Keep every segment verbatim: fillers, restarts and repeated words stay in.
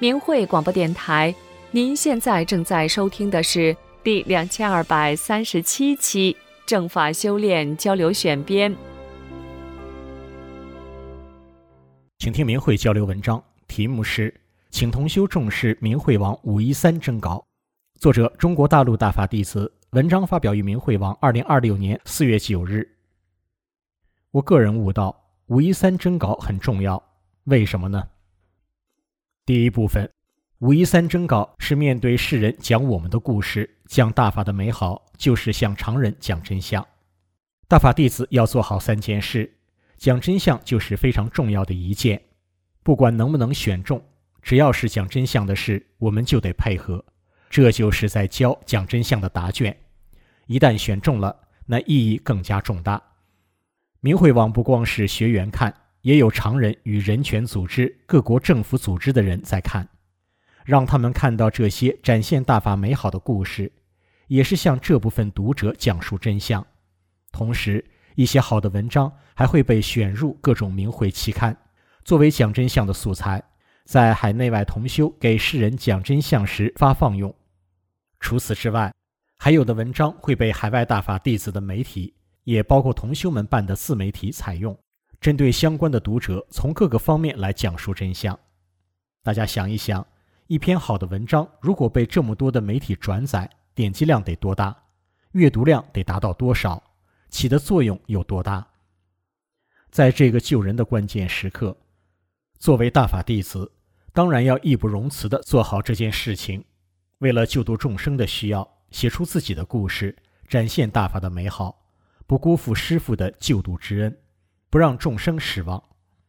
明慧广播电台，您现在正在收听的是第两千二百三十七期正法修炼交流选编。 请听明慧交流文章，题目是请同修重视明慧网五一三征稿，作者中国大陆大法弟子，文章发表于明慧网二零二六年四月九日。我个人悟到五一三征稿很重要，为什么呢？第一部分，五一三征稿是面对世人讲我们的故事，讲大法的美好，就是向常人讲真相。大法弟子要做好三件事，讲真相就是非常重要的一件。不管能不能选中，只要是讲真相的事，我们就得配合，这就是在教讲真相的答卷。一旦选中了，那意义更加重大。明慧网不光是学员看，也有常人与人权组织、各国政府组织的人在看，让他们看到这些展现大法美好的故事，也是向这部分读者讲述真相。同时，一些好的文章还会被选入各种明慧期刊，作为讲真相的素材，在海内外同修给世人讲真相时发放用。除此之外，还有的文章会被海外大法弟子的媒体，也包括同修们办的自媒体采用，针对相关的读者从各个方面来讲述真相。大家想一想，一篇好的文章如果被这么多的媒体转载，点击量得多大？阅读量得达到多少？起的作用有多大？在这个救人的关键时刻，作为大法弟子，当然要义不容辞地做好这件事情，为了救度众生的需要，写出自己的故事，展现大法的美好，不辜负师父的救度之恩，不让众生失望。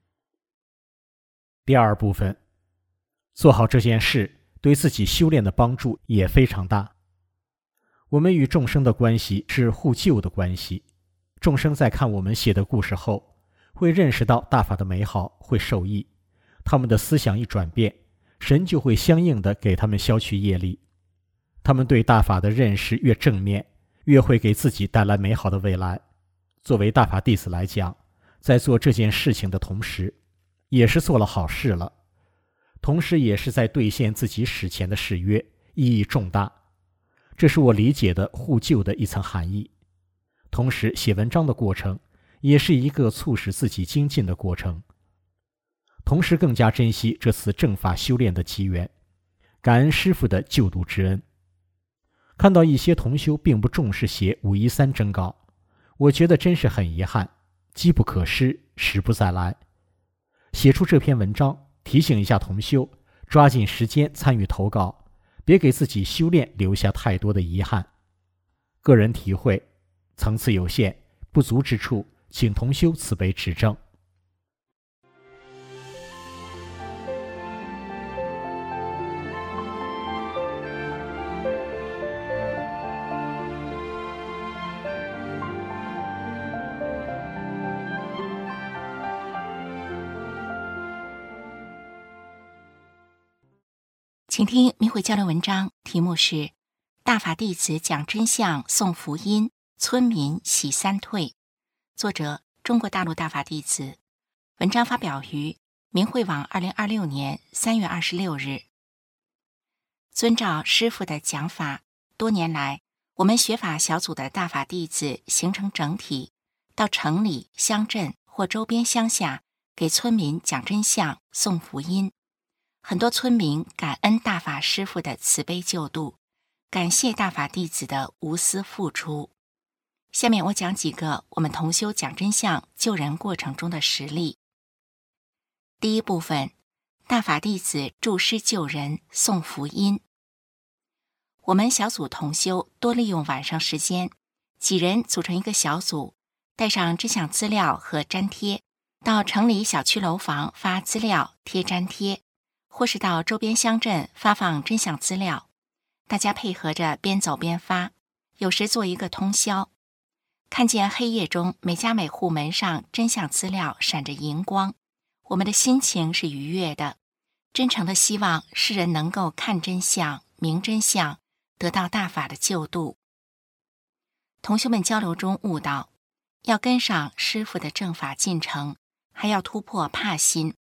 第二部分，做好这件事对自己修炼的帮助也非常大。我们与众生的关系是互救的关系，众生在看我们写的故事后，会认识到大法的美好，会受益，他们的思想一转变，神就会相应的给他们消去业力。他们对大法的认识越正面，越会给自己带来美好的未来。作为大法弟子来讲，在做这件事情的同时，也是做了好事了，同时也是在兑现自己史前的誓约，意义重大。这是我理解的互救的一层含义。同时，写文章的过程也是一个促使自己精进的过程。同时更加珍惜这次正法修炼的机缘，感恩师父的救度之恩。看到一些同修并不重视写五一三征稿，我觉得真是很遗憾，机不可失，时不再来。写出这篇文章，提醒一下同修，抓紧时间参与投稿，别给自己修炼留下太多的遗憾。个人体会，层次有限，不足之处，请同修慈悲指正。 请听明慧交流文章，题目是大法弟子讲真相送福音，村民喜三退，作者中国大陆大法弟子，文章发表于明慧网二零二六年三月二十六日。遵照师父的讲法，多年来我们学法小组的大法弟子形成整体，到城里、乡镇或周边乡下给村民讲真相送福音。很多村民感恩大法师父的慈悲救度，感谢大法弟子的无私付出。下面我讲几个我们同修讲真相救人过程中的实例。第一部分，大法弟子助师救人送福音。我们小组同修多利用晚上时间，几人组成一个小组，带上真相资料和粘贴，到城里小区楼房发资料贴粘贴，或是到周边乡镇发放真相资料，大家配合着边走边发，有时做一个通宵。看见黑夜中每家每户门上真相资料闪着荧光，我们的心情是愉悦的，真诚的希望世人能够看真相、明真相，得到大法的救度。同学们交流中悟到，要跟上师父的正法进程，还要突破怕心，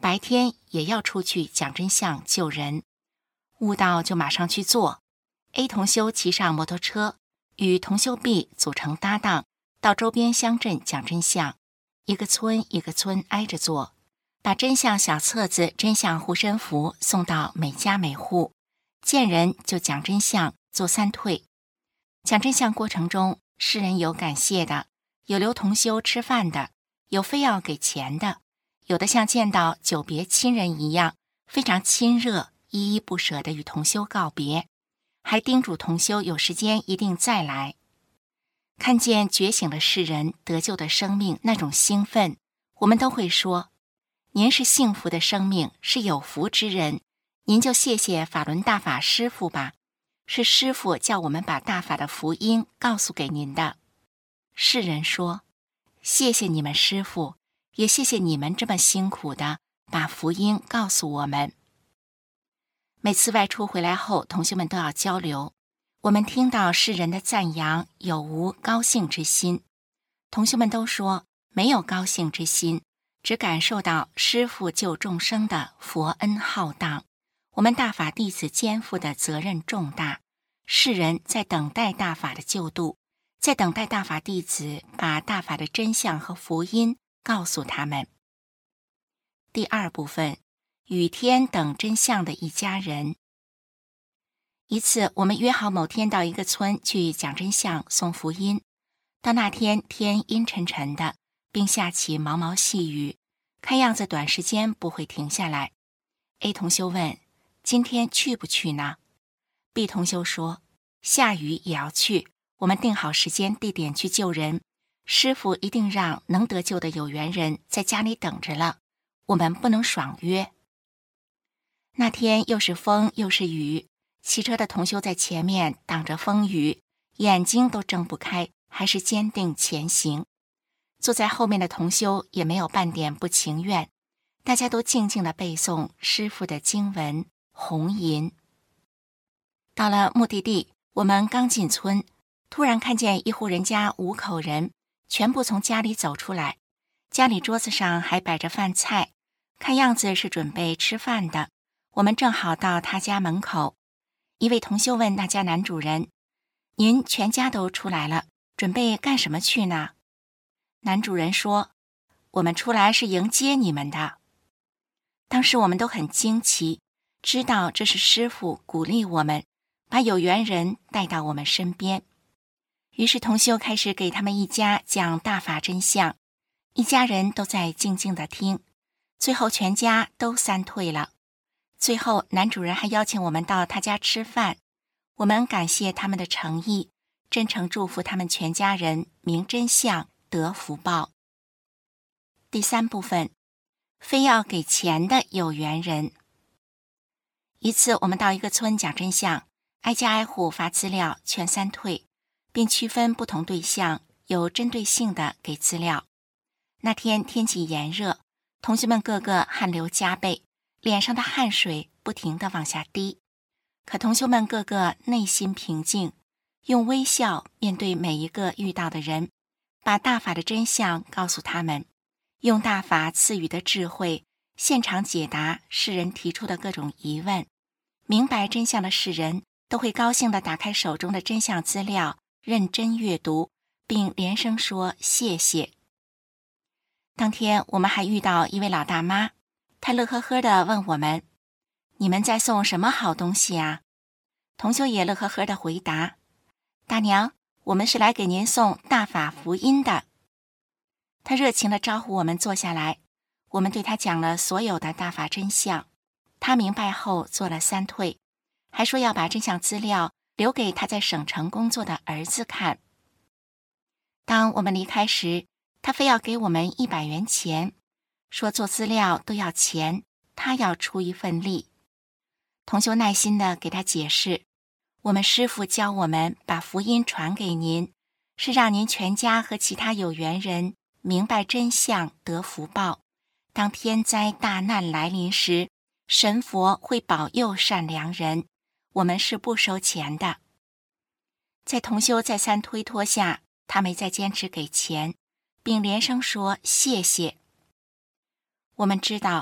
白天也要出去讲真相救人，悟到就马上去做。A 同修骑上摩托车，与同修 B 组成搭档，到周边乡镇讲真相，一个村一个村挨着做，把真相小册子、真相护身符送到每家每户，见人就讲真相，做三退。讲真相过程中，世人有感谢的，有留同修吃饭的，有非要给钱的，有的像见到久别亲人一样，非常亲热，依依不舍地与同修告别，还叮嘱同修有时间一定再来。看见觉醒的世人得救的生命那种兴奋，我们都会说，您是幸福的生命，是有福之人，您就谢谢法轮大法师父吧，是师父叫我们把大法的福音告诉给您的。世人说，谢谢你们师父，也谢谢你们这么辛苦的把福音告诉我们。每次外出回来后，同学们都要交流，我们听到世人的赞扬，有无高兴之心？同学们都说没有高兴之心，只感受到师父救众生的佛恩浩荡，我们大法弟子肩负的责任重大，世人在等待大法的救度，在等待大法弟子把大法的真相和福音告诉他们。第二部分，雨天等真相的一家人。一次，我们约好某天到一个村去讲真相、送福音。到那天，天阴沉沉的，并下起毛毛细雨，看样子短时间不会停下来。A 同修问：“今天去不去呢？” B 同修说：“下雨也要去，我们定好时间地点去救人。师父一定让能得救的有缘人在家里等着了，我们不能爽约。”那天又是风又是雨，骑车的同修在前面挡着风雨，眼睛都睁不开，还是坚定前行。坐在后面的同修也没有半点不情愿，大家都静静地背诵师父的经文红吟。到了目的地，我们刚进村，突然看见一户人家五口人全部从家里走出来，家里桌子上还摆着饭菜，看样子是准备吃饭的。我们正好到他家门口，一位同修问那家男主人：“您全家都出来了，准备干什么去呢？”男主人说：“我们出来是迎接你们的。”当时我们都很惊奇，知道这是师父鼓励我们，把有缘人带到我们身边。于是同修开始给他们一家讲大法真相，一家人都在静静地听，最后全家都三退了。最后男主人还邀请我们到他家吃饭，我们感谢他们的诚意，真诚祝福他们全家人明真相得福报。第三部分，非要给钱的有缘人。一次我们到一个村讲真相，挨家挨户发资料劝三退，并区分不同对象，有针对性的给资料。那天天气炎热，同学们个个汗流浃背，脸上的汗水不停地往下滴，可同修们个个内心平静，用微笑面对每一个遇到的人，把大法的真相告诉他们，用大法赐予的智慧现场解答世人提出的各种疑问。明白真相的世人都会高兴地打开手中的真相资料，认真阅读，并连声说谢谢。当天我们还遇到一位老大妈，她乐呵呵地问我们：“你们在送什么好东西啊？”同修也乐呵呵地回答：“大娘，我们是来给您送大法福音的。”她热情地招呼我们坐下来，我们对她讲了所有的大法真相。她明白后做了三退，还说要把真相资料留给她在省城工作的儿子看。当我们离开时，她非要给我们一百元钱，说做资料都要钱，她要出一份力。同修耐心地给她解释，我们师父教我们把福音传给您，是让您全家和其他有缘人明白真相得福报。当天灾大难来临时，神佛会保佑善良人，我们是不收钱的。在同修再三推脱下，他没再坚持给钱，并连声说谢谢。我们知道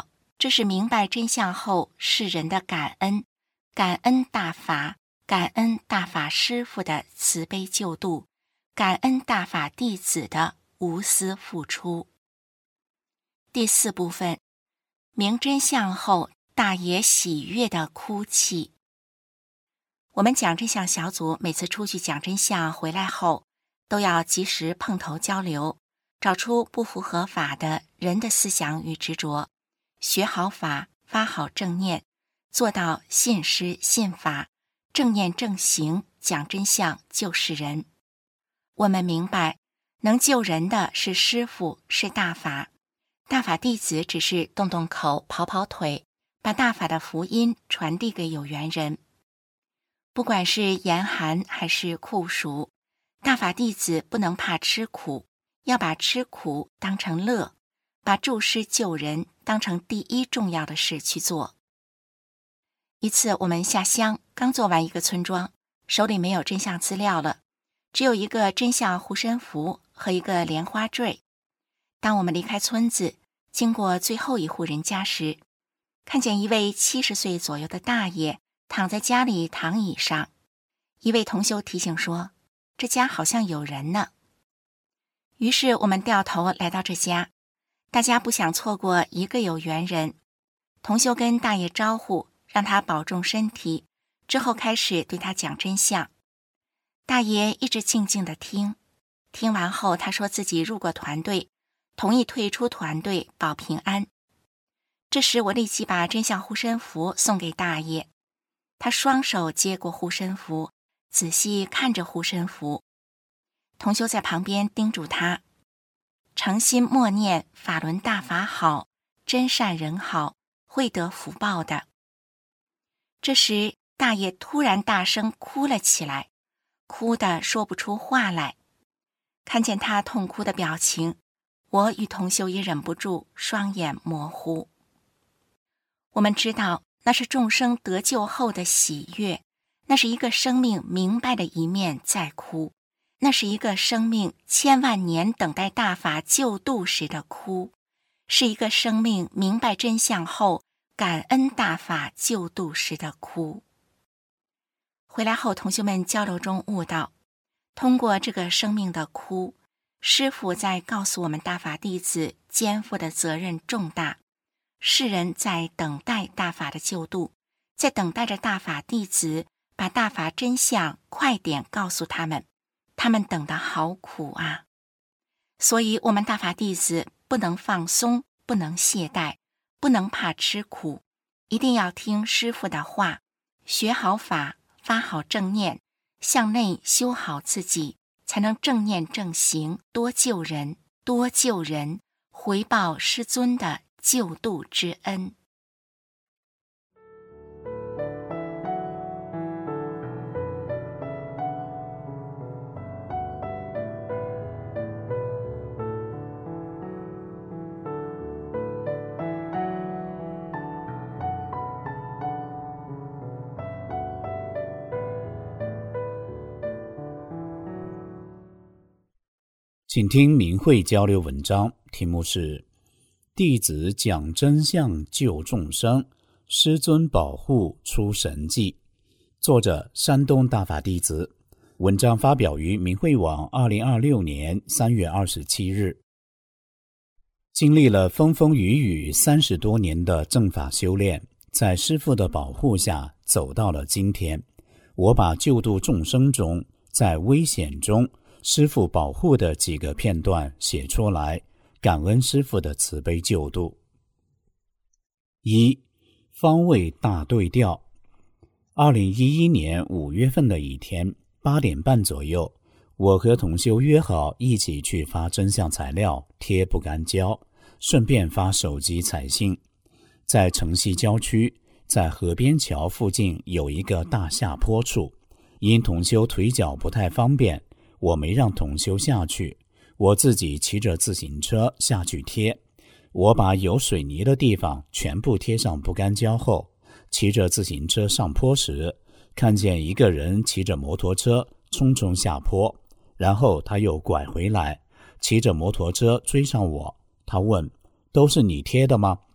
这是明白真相后世人的感恩，感恩大法，感恩大法师父的慈悲救度，感恩大法弟子的无私付出。第四部分，明真相后大爷喜悦的哭泣。我们讲真相小组每次出去讲真相回来后，都要及时碰头交流，找出不符合法的人的思想与执着，学好法，发好正念，做到信师信法，正念正行，讲真相救世人。我们明白，能救人的是师父，是大法，大法弟子只是动动口，跑跑腿，把大法的福音传递给有缘人。不管是严寒还是酷暑，大法弟子不能怕吃苦，要把吃苦当成乐，把助师救人当成第一重要的事去做。一次我们下乡，刚做完一个村庄，手里没有真相资料了，只有一个真相护身符和一个莲花坠。当我们离开村子，经过最后一户人家时，看见一位七十岁左右的大爷躺在家里躺椅上。一位同修提醒说，这家好像有人呢。于是我们掉头来到这家，大家不想错过一个有缘人。同修跟大爷招呼，让他保重身体，之后开始对他讲真相。大爷一直静静地听，听完后他说自己入过团队，同意退出团队保平安。这时我立即把真相护身符送给大爷，他双手接过护身符，仔细看着护身符。同修在旁边叮嘱他，诚心默念法轮大法好，真善人好，会得福报的。这时大爷突然大声哭了起来，哭得说不出话来。看见他痛哭的表情，我与同修也忍不住双眼模糊。我们知道那是众生得救后的喜悦，那是一个生命明白的一面在哭，那是一个生命千万年等待大法救度时的哭，是一个生命明白真相后感恩大法救度时的哭。回来后同学们交流中悟到，通过这个生命的哭，师父在告诉我们大法弟子肩负的责任重大，世人在等待大法的救度，在等待着大法弟子把大法真相快点告诉他们，他们等得好苦啊！所以我们大法弟子不能放松，不能懈怠，不能怕吃苦，一定要听师父的话，学好法，发好正念，向内修好自己，才能正念正行，多救人，多救人，回报师尊的救度之恩。 请听明慧交流文章，题目是弟子讲真相救众生，师尊保护出神迹，作者山东大法弟子。文章发表于明慧网二零二六年三月二十七日。经历了风风雨雨三十多年的正法修炼，在师父的保护下走到了今天。我把救度众生中在危险中师父保护的几个片段写出来，感恩师父的慈悲救度。一、方位大对调。二零一一年五月份的一天八点半左右，我和同修约好一起去发真相材料贴不干胶，顺便发手机彩信。在城西郊区，在河边桥附近有一个大下坡处，因同修腿脚不太方便，我没让同修下去，我自己骑着自行车下去贴。我把有水泥的地方全部贴上不干胶后，骑着自行车上坡时，看见一个人骑着摩托车匆匆下坡，然后他又拐回来，骑着摩托车追上我。他问：都是你贴的吗？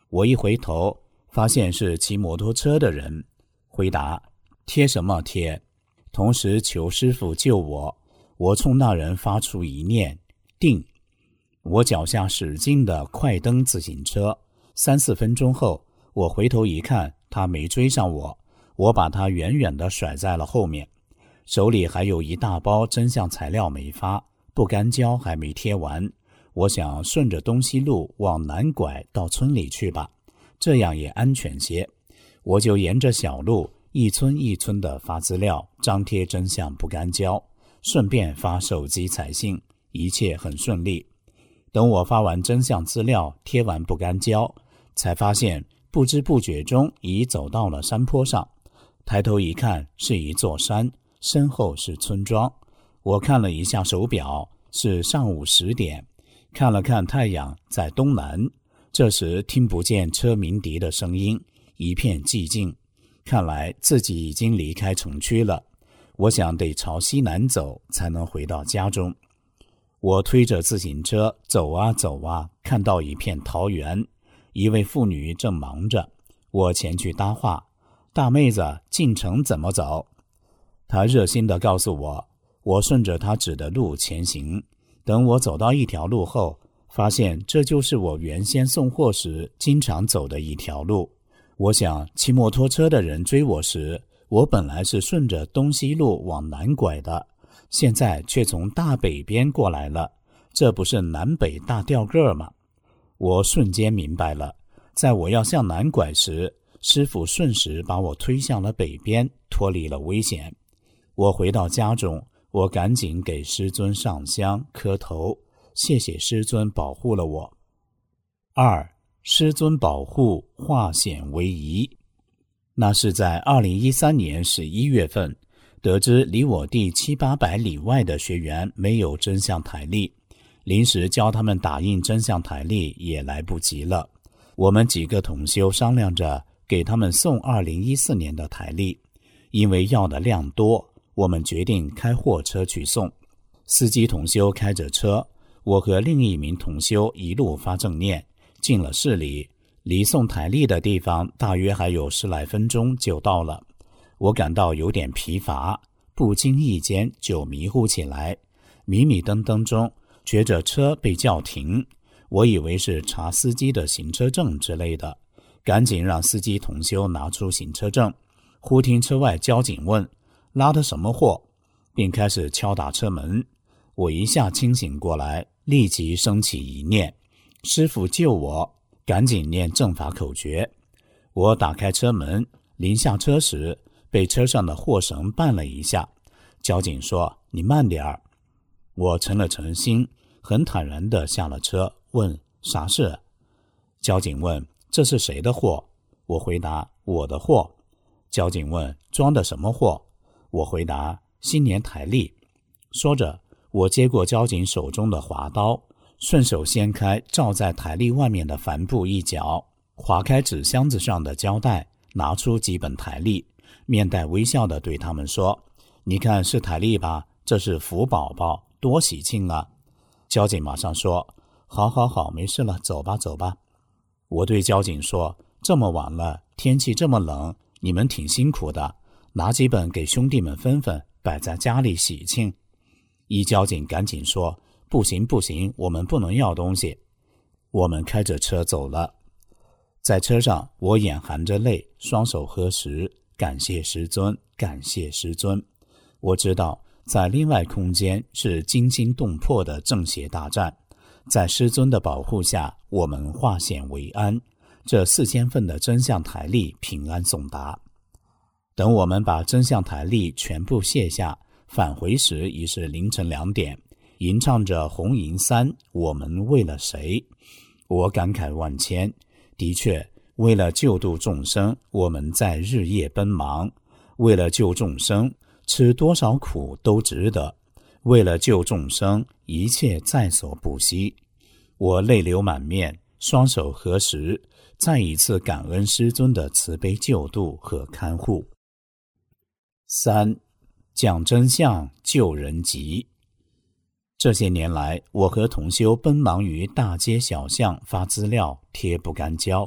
我一回头，发现是骑摩托车的人，回答：贴什么贴？同时求师父救我。我冲那人发出一念：定。我脚下使劲的快蹬自行车，三四分钟后，我回头一看，他没追上我，我把他远远地甩在了后面，手里还有一大包真相材料没发，不干胶还没贴完。我想顺着东西路往南拐到村里去吧，这样也安全些。我就沿着小路一村一村的发资料，张贴真相不干胶，顺便发手机彩信，一切很顺利。等我发完真相资料，贴完不干胶，才发现不知不觉中已走到了山坡上。抬头一看，是一座山，身后是村庄。我看了一下手表，是上午十点。看了看太阳，在东南。这时听不见车鸣笛的声音，一片寂静。看来自己已经离开城区了。我想得朝西南走，才能回到家中。我推着自行车走啊走啊，看到一片桃园，一位妇女正忙着。我前去搭话：大妹子，进城怎么走？她热心地告诉我。我顺着她指的路前行。等我走到一条路后，发现这就是我原先送货时经常走的一条路。我想骑摩托车的人追我时，我本来是顺着东西路往南拐的，现在却从大北边过来了，这不是南北大掉个吗？我瞬间明白了，在我要向南拐时，师父瞬时把我推向了北边，脱离了危险。我回到家中，我赶紧给师尊上香磕头，谢谢师尊保护了我。二，师尊保护化险为夷。那是在二零一三年十一月份，得知离我地七八百里外的学员没有真相台历，临时教他们打印真相台历也来不及了。我们几个同修商量着给他们送二零一四年的台历，因为要的量多，我们决定开货车去送。司机同修开着车，我和另一名同修一路发正念，进了市里，离送台历的地方大约还有十来分钟就到了。我感到有点疲乏，不经意间就迷糊起来，迷迷瞪瞪中觉着车被叫停，我以为是查司机的行车证之类的，赶紧让司机同修拿出行车证。忽听车外交警问拉的什么货，并开始敲打车门。我一下清醒过来，立即升起一念：师父救我，赶紧念正法口诀。我打开车门，临下车时被车上的货绳绊了一下。交警说：你慢点儿。我沉了沉心，很坦然地下了车，问啥事？交警问这是谁的货？我回答我的货。交警问装的什么货？我回答新年台历。说着，我接过交警手中的滑刀，顺手掀开罩在台历外面的帆布一角，划开纸箱子上的胶带，拿出几本台历，面带微笑地对他们说：你看是台历吧，这是福宝宝，多喜庆啊。交警马上说：好好好，没事了，走吧走吧。我对交警说：这么晚了，天气这么冷，你们挺辛苦的，拿几本给兄弟们分分，摆在家里喜庆。一交警赶紧说：不行不行，我们不能要东西。我们开着车走了。在车上，我眼含着泪，双手合十，感谢师尊，感谢师尊。我知道在另外空间是惊心动魄的正邪大战，在师尊的保护下，我们化险为安，这四千份的真相台历平安送达。等我们把真相台历全部卸下，返回时已是凌晨两点，吟唱着红银三，我们为了谁？我感慨万千。的确，为了救度众生，我们在日夜奔忙，为了救众生，吃多少苦都值得，为了救众生，一切在所不惜。我泪流满面，双手合十，再一次感恩师尊的慈悲救度和看护。三，讲真相，救人急。这些年来，我和同修奔忙于大街小巷发资料、贴不干胶，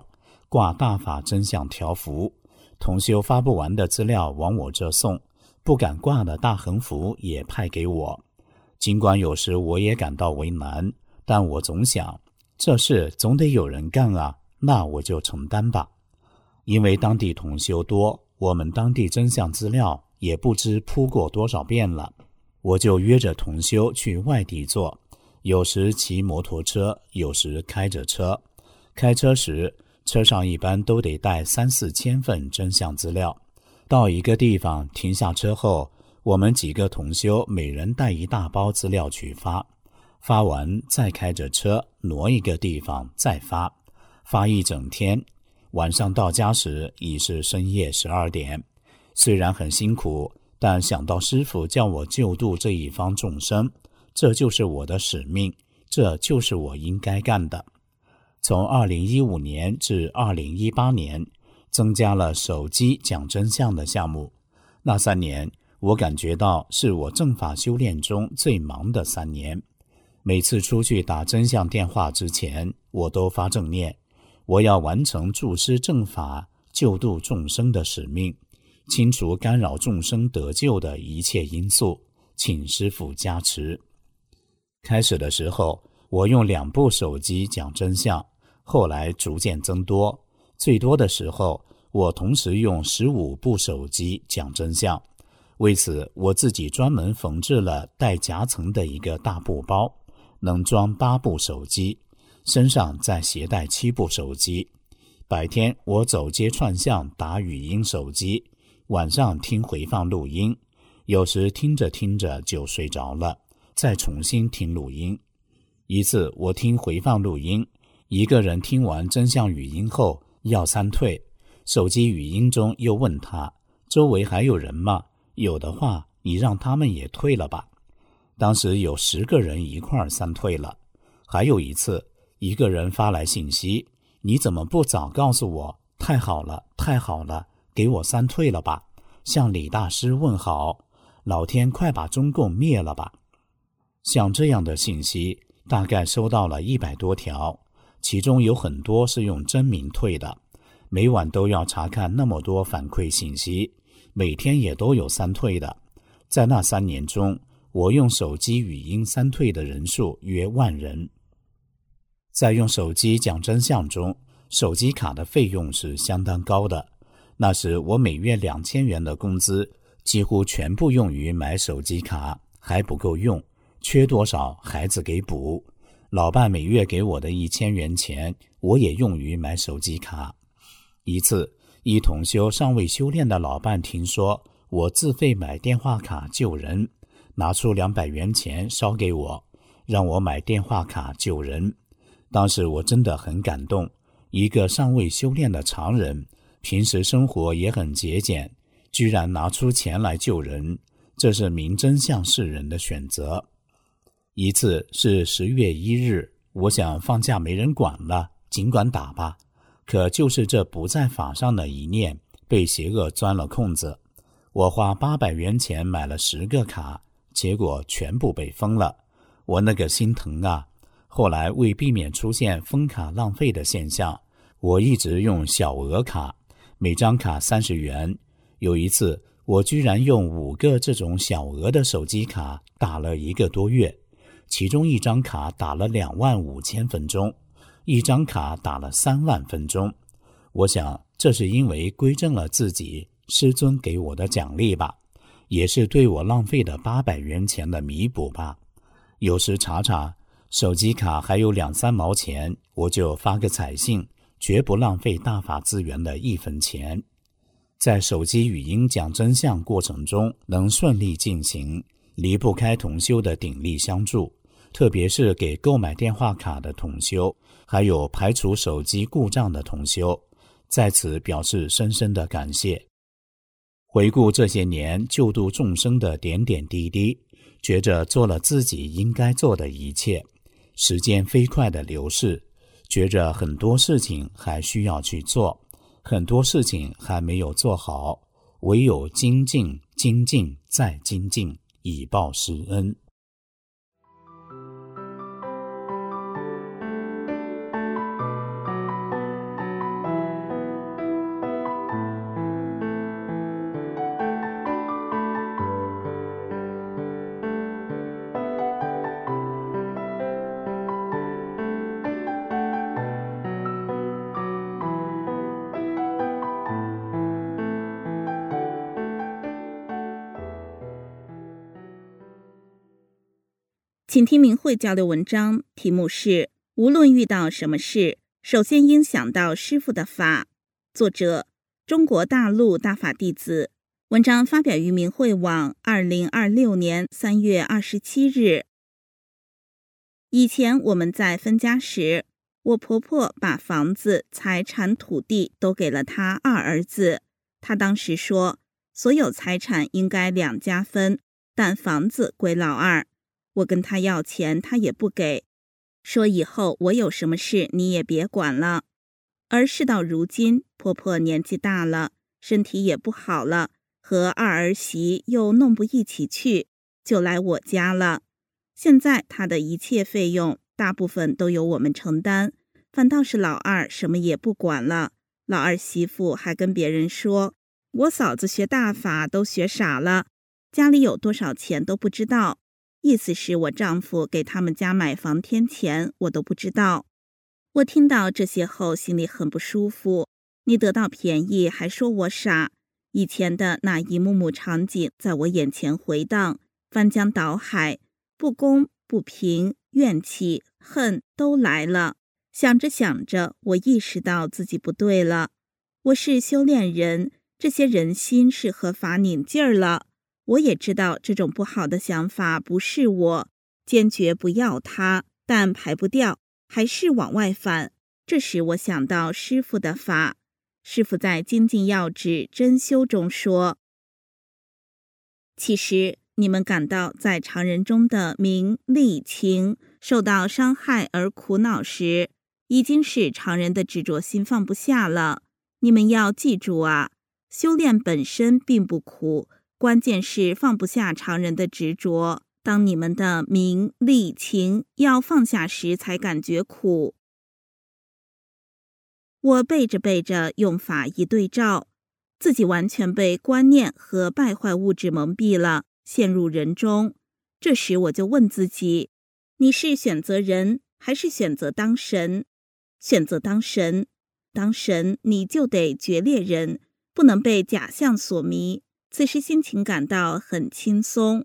挂大法真相条幅，同修发不完的资料往我这送，不敢挂的大横幅也派给我。尽管有时我也感到为难，但我总想，这事总得有人干啊，那我就承担吧。因为当地同修多，我们当地真相资料也不知铺过多少遍了，我就约着同修去外地做，有时骑摩托车，有时开着车。开车时，车上一般都得带三四千份真相资料。到一个地方停下车后，我们几个同修每人带一大包资料去发，发完再开着车挪一个地方再发，发一整天。晚上到家时已是深夜十二点。虽然很辛苦，但想到师父叫我救度这一方众生，这就是我的使命，这就是我应该干的。从二零一五年至二零一八年，增加了手机讲真相的项目。那三年，我感觉到是我正法修炼中最忙的三年。每次出去打真相电话之前，我都发正念，我要完成助师正法救度众生的使命，清除干扰众生得救的一切因素，请师父加持。开始的时候，我用两部手机讲真相，后来逐渐增多，最多的时候，我同时用十五部手机讲真相。为此，我自己专门缝制了带夹层的一个大布包，能装八部手机，身上再携带七部手机。白天我走街串巷打语音手机，晚上听回放录音，有时听着听着就睡着了，再重新听录音。一次我听回放录音，一个人听完真相语音后要三退，手机语音中又问他，周围还有人吗？有的话你让他们也退了吧。当时有十个人一块儿三退了。还有一次，一个人发来信息，你怎么不早告诉我？太好了，太好了，给我三退了吧，向李大师问好，老天快把中共灭了吧。像这样的信息大概收到了一百多条，其中有很多是用真名退的，每晚都要查看那么多反馈信息，每天也都有三退的。在那三年中，我用手机语音三退的人数约万人。在用手机讲真相中，手机卡的费用是相当高的。那时我每月两千元的工资几乎全部用于买手机卡，还不够用，缺多少孩子给补。老伴每月给我的一千元钱，我也用于买手机卡。一次，一同修尚未修炼的老伴听说我自费买电话卡救人，拿出两百元钱烧给我，让我买电话卡救人。当时我真的很感动，一个尚未修炼的常人，平时生活也很节俭，居然拿出钱来救人，这是明真向世人的选择。一次是十月一日，我想放假没人管了，尽管打吧。可就是这不在法上的一念，被邪恶钻了空子。我花八百元钱买了十个卡，结果全部被封了，我那个心疼啊！后来为避免出现封卡浪费的现象，我一直用小额卡，每张卡三十元。有一次，我居然用五个这种小额的手机卡打了一个多月，其中一张卡打了两万五千分钟，一张卡打了三万分钟。我想这是因为归正了自己师尊给我的奖励吧，也是对我浪费的八百元钱的弥补吧。有时查查手机卡还有两三毛钱，我就发个彩信，绝不浪费大法资源的一分钱。在手机语音讲真相过程中能顺利进行，离不开同修的鼎力相助，特别是给购买电话卡的同修，还有排除手机故障的同修，在此表示深深的感谢。回顾这些年救度众生的点点滴滴，觉着做了自己应该做的一切。时间飞快的流逝，觉着很多事情还需要去做，很多事情还没有做好，唯有精进、精进再精进，以报师恩。 请听明慧交流文章，题目是无论遇到什么事，首先应想到师父的法。作者中国大陆大法弟子。文章发表于明慧网二零二六年三月二十七日。以前我们在分家时，我婆婆把房子、财产、土地都给了她二儿子。她当时说，所有财产应该两家分，但房子归老二。我跟她要钱，她也不给，说以后我有什么事你也别管了。而事到如今，婆婆年纪大了，身体也不好了，和二儿媳又弄不一起去，就来我家了。现在她的一切费用大部分都由我们承担，反倒是老二什么也不管了。老二媳妇还跟别人说，我嫂子学大法都学傻了，家里有多少钱都不知道，意思是我丈夫给他们家买房添钱，我都不知道。我听到这些后心里很不舒服，你得到便宜还说我傻。以前的那一幕幕场景在我眼前回荡，翻江倒海，不公不平、怨气、恨都来了。想着想着，我意识到自己不对了。我是修炼人，这些人心是和法拧劲儿了。我也知道这种不好的想法不是我，坚决不要它，但排不掉，还是往外反。这时我想到师父的法。师父在精进要旨真修中说，其实你们感到在常人中的名利情受到伤害而苦恼时，已经是常人的执着心放不下了。你们要记住啊，修炼本身并不苦，关键是放不下常人的执着。当你们的名利情要放下时，才感觉苦。我背着背着用法一对照，自己完全被观念和败坏物质蒙蔽了，陷入人中。这时我就问自己，你是选择人还是选择当神？选择当神，当神你就得决裂人，不能被假象所迷。此时心情感到很轻松。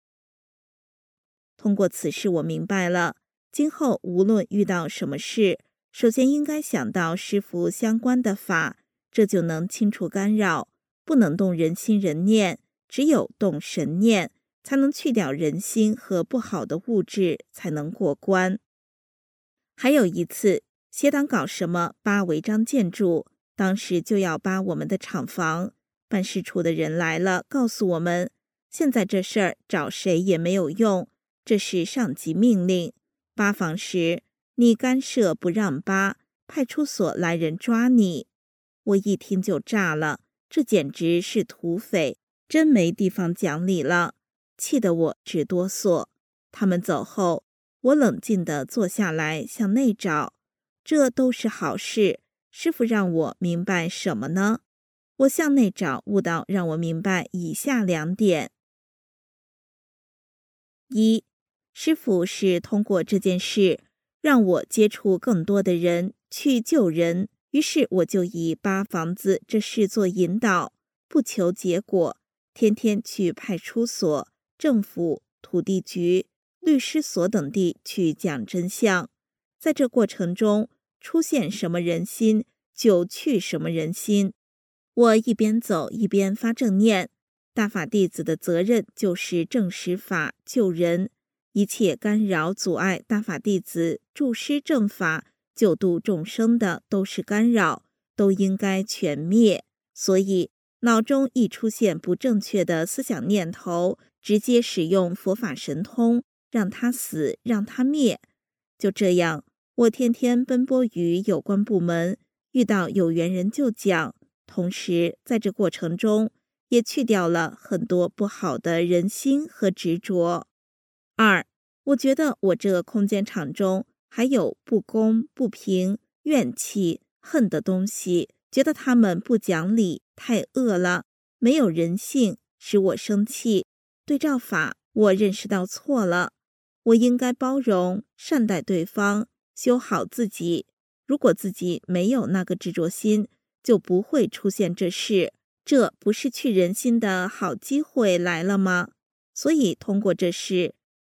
通过此事我明白了，今后无论遇到什么事，首先应该想到师父相关的法，这就能清除干扰。不能动人心人念，只有动神念，才能去掉人心和不好的物质，才能过关。还有一次，协党搞什么扒违章建筑，当时就要扒我们的厂房。办事处的人来了，告诉我们，现在这事儿找谁也没有用，这是上级命令。扒房时你干涉不让扒，派出所来人抓你。我一听就炸了，这简直是土匪，真没地方讲理了，气得我直哆嗦。他们走后，我冷静地坐下来向内找，这都是好事。师父让我明白什么呢？我向内找悟道让我明白以下两点。一，师父是通过这件事让我接触更多的人，去救人，于是我就以扒房子这事做引导，不求结果，天天去派出所、政府、土地局、律师所等地去讲真相。在这过程中，出现什么人心，就去什么人心。我一边走一边发正念，大法弟子的责任就是正实法救人，一切干扰阻碍大法弟子助师正法救度众生的都是干扰，都应该全灭。所以脑中一出现不正确的思想念头，直接使用佛法神通，让它死，让它灭。就这样，我天天奔波于有关部门，遇到有缘人就讲，同时在这过程中也去掉了很多不好的人心和执着。二，我觉得我这个空间场中还有不公、不平、怨气、恨的东西，觉得他们不讲理，太恶了，没有人性，使我生气。对照法，我认识到错了，我应该包容、善待对方，修好自己。如果自己没有那个执着心，就不会出现这事，这不是去人心的好机会来了吗？所以通过这事，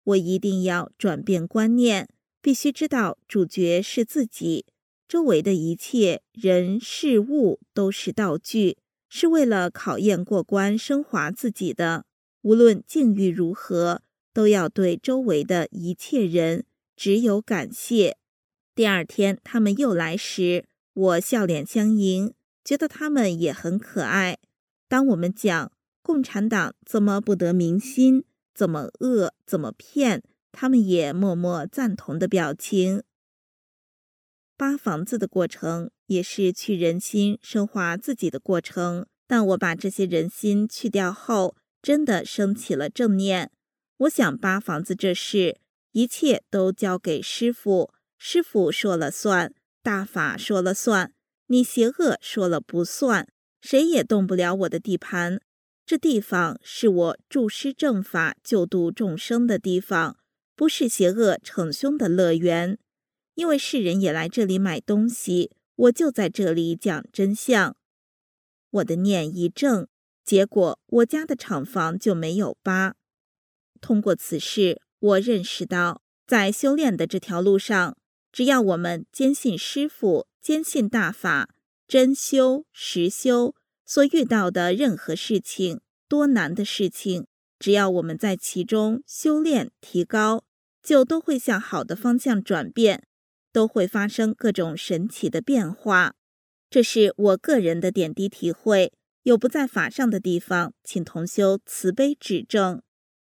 我一定要转变观念，必须知道主角是自己，周围的一切人事物都是道具，是为了考验过关升华自己的。无论境遇如何，都要对周围的一切人只有感谢。第二天他们又来时，我笑脸相迎，觉得他们也很可爱。当我们讲共产党怎么不得民心，怎么恶，怎么骗，他们也默默赞同的表情。扒房子的过程也是去人心升华自己的过程，但我把这些人心去掉后，真的升起了正念。我想扒房子这事，一切都交给师父，师父说了算，大法说了算，你邪恶说了不算，谁也动不了我的地盘。这地方是我助师正法救度众生的地方，不是邪恶逞凶的乐园。因为世人也来这里买东西，我就在这里讲真相。我的念一正，结果我家的厂房就没有扒。通过此事，我认识到，在修炼的这条路上，只要我们坚信师父，坚信大法，真修实修，所遇到的任何事情，多难的事情，只要我们在其中修炼提高，就都会向好的方向转变，都会发生各种神奇的变化。这是我个人的点滴体会，有不在法上的地方，请同修慈悲指正。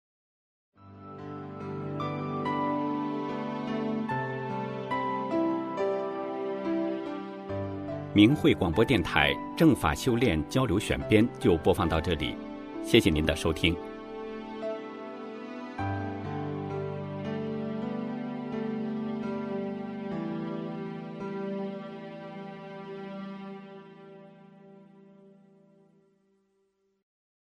明慧广播电台正法修炼交流选编就播放到这里，谢谢您的收听。